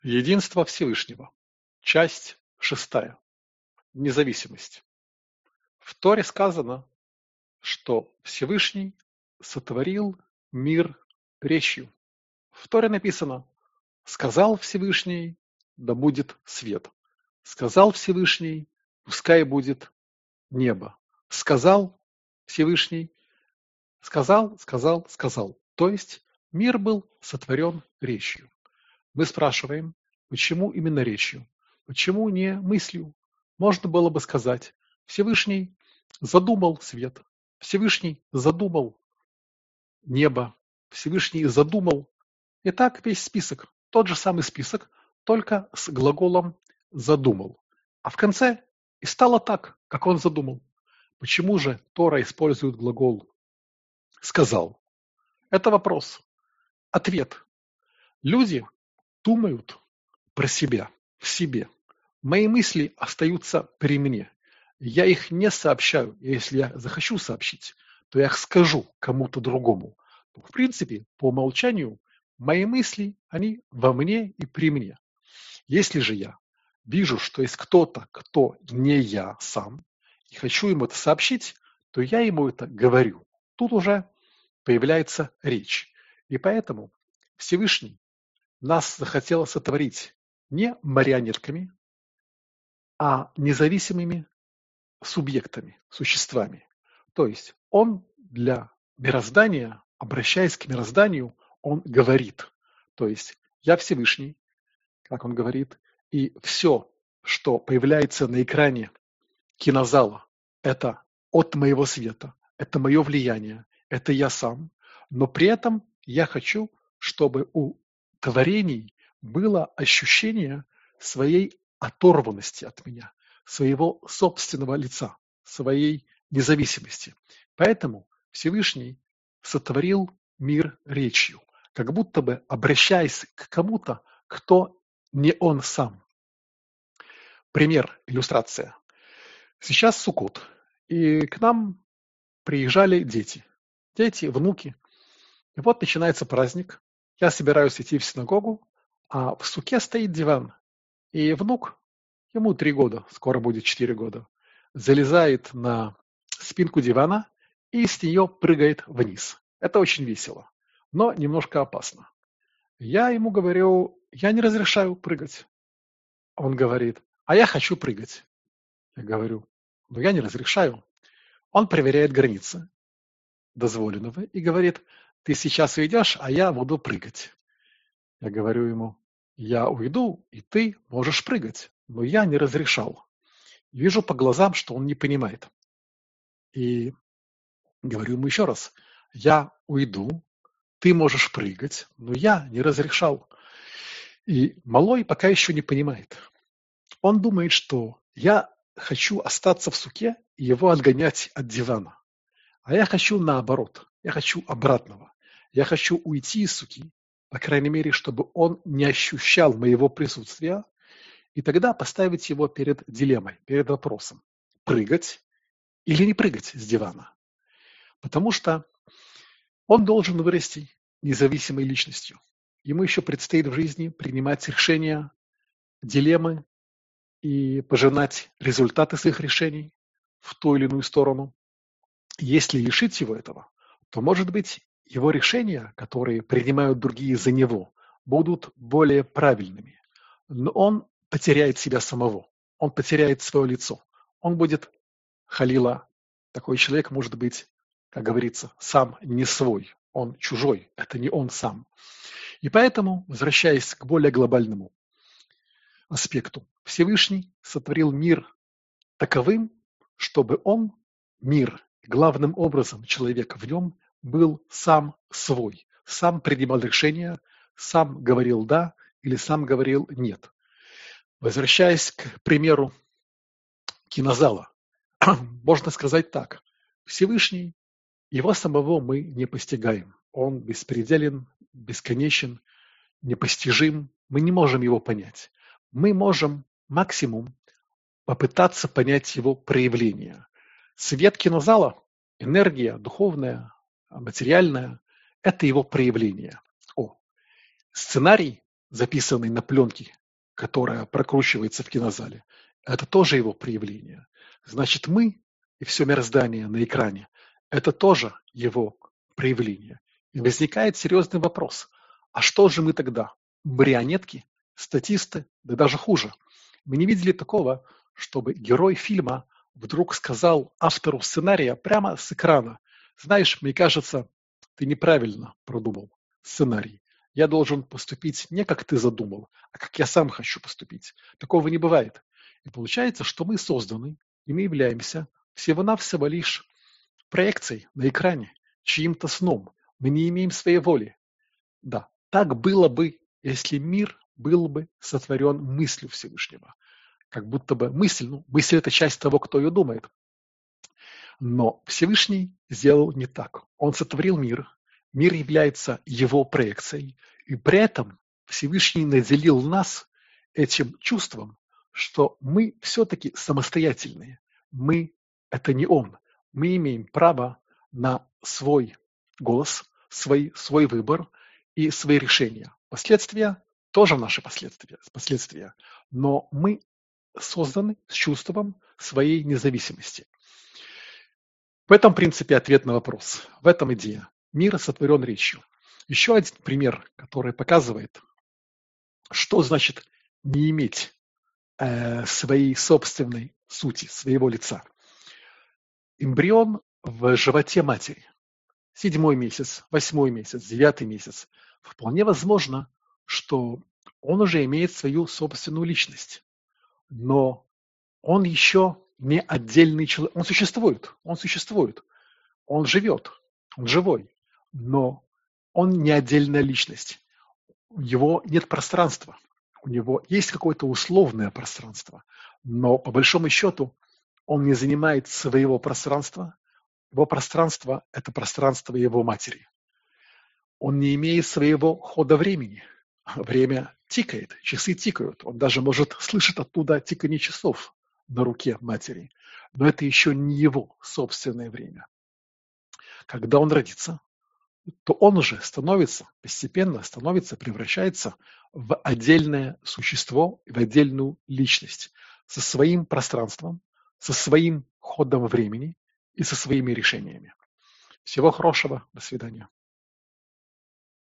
Единство Всевышнего. Часть 6. Независимость. В Торе сказано, что Всевышний сотворил мир речью. В Торе написано: сказал Всевышний, да будет свет. Сказал Всевышний, пускай будет небо. Сказал Всевышний, сказал. То есть мир был сотворен речью. Мы спрашиваем, почему именно речью? Почему не мыслью? Можно было бы сказать: Всевышний задумал свет, Всевышний задумал небо, Всевышний задумал. И так весь список, тот же самый список, только с глаголом задумал. А в конце и стало так, как он задумал. Почему же Тора использует глагол сказал? Это вопрос. Ответ. Люди думают про себя, в себе. Мои мысли остаются при мне. Я их не сообщаю. Если я захочу сообщить, то я их скажу кому-то другому. В принципе, по умолчанию, мои мысли, они во мне и при мне. Если же я вижу, что есть кто-то, кто не я сам, и хочу ему это сообщить, то я ему это говорю. Тут уже появляется речь. И поэтому Всевышний нас захотел сотворить не марионетками, а независимыми субъектами, существами. То есть он для мироздания, обращаясь к мирозданию, он говорит. То есть я Всевышний, как он говорит, и все, что появляется на экране кинозала, это от моего света, это мое влияние, это я сам. Но при этом я хочу, чтобы у творений было ощущение своей оторванности от меня, своего собственного лица, своей независимости. Поэтому Всевышний сотворил мир речью, как будто бы обращаясь к кому-то, кто не он сам. Пример, иллюстрация. Сейчас Суккот, и к нам приезжали дети, внуки. И вот начинается праздник. Я собираюсь идти в синагогу, а в суке стоит диван. И внук, ему 3 года, скоро будет 4 года, залезает на спинку дивана и с нее прыгает вниз. Это очень весело, но немножко опасно. Я ему говорю: я не разрешаю прыгать. Он говорит: а я хочу прыгать. Я говорю: но я не разрешаю. Он проверяет границы дозволенного и говорит: ты сейчас уйдешь, а я буду прыгать. Я говорю ему: я уйду, и ты можешь прыгать, но я не разрешал. Вижу по глазам, что он не понимает. И говорю ему еще раз: я уйду, ты можешь прыгать, но я не разрешал. И малой пока еще не понимает. Он думает, что я хочу остаться в суке и его отгонять от дивана. А я хочу наоборот, я хочу обратного. Я хочу уйти из суки, по крайней мере, чтобы он не ощущал моего присутствия, и тогда поставить его перед дилеммой, перед вопросом: прыгать или не прыгать с дивана. Потому что он должен вырасти независимой личностью. Ему еще предстоит в жизни принимать решения, дилеммы и пожинать результаты своих решений в ту или иную сторону. Если лишить его этого, то, может быть, его решения, которые принимают другие за него, будут более правильными. Но он потеряет себя самого, он потеряет свое лицо. Он будет, халила, такой человек может быть, как говорится, сам не свой, он чужой, это не он сам. И поэтому, возвращаясь к более глобальному аспекту, Всевышний сотворил мир таковым, чтобы он, мир, главным образом человек в нем, был сам свой, сам принимал решения, сам говорил «да» или сам говорил «нет». Возвращаясь к примеру кинозала, можно сказать так: Всевышний, его самого мы не постигаем. Он беспределен, бесконечен, непостижим, мы не можем его понять. Мы можем максимум попытаться понять его проявление. Свет кинозала, энергия духовная, материальная – это его проявление. Сценарий записанный на пленке, которая прокручивается в кинозале, это тоже его проявление. Значит, мы и все мироздание на экране – это тоже его проявление. И возникает серьезный вопрос. А что же мы тогда? Марионетки? Статисты? Да даже хуже. Мы не видели такого, чтобы герой фильма вдруг сказал автору сценария прямо с экрана: знаешь, мне кажется, ты неправильно продумал сценарий. Я должен поступить не как ты задумал, а как я сам хочу поступить. Такого не бывает. И получается, что мы созданы, и мы являемся всего-навсего лишь проекцией на экране, чьим-то сном. Мы не имеем своей воли. Да, так было бы, если мир был бы сотворен мыслью Всевышнего. Как будто бы мысль это часть того, кто ее думает. Но Всевышний сделал не так. Он сотворил мир, мир является его проекцией, и при этом Всевышний наделил нас этим чувством, что мы все-таки самостоятельные. Мы – это не он. Мы имеем право на свой голос, свой выбор и свои решения. Последствия тоже наши последствия, но мы созданы с чувством своей независимости. В этом принципе ответ на вопрос. В этом идея. Мир сотворен речью. Еще один пример, который показывает, что значит не иметь своей собственной сути, своего лица. Эмбрион в животе матери. 7-й месяц, 8-й месяц, 9-й месяц. Вполне возможно, что он уже имеет свою собственную личность. Но он еще не отдельный человек. Он существует, он живет, он живой, но он не отдельная личность. У него нет пространства, у него есть какое-то условное пространство, но по большому счету он не занимает своего пространства. Его пространство – это пространство его матери. Он не имеет своего хода времени. Время тикает, часы тикают. Он даже может слышать оттуда тиканье часов на руке матери. Но это еще не его собственное время. Когда он родится, то он уже постепенно превращается в отдельное существо, в отдельную личность со своим пространством, со своим ходом времени и со своими решениями. Всего хорошего, до свидания.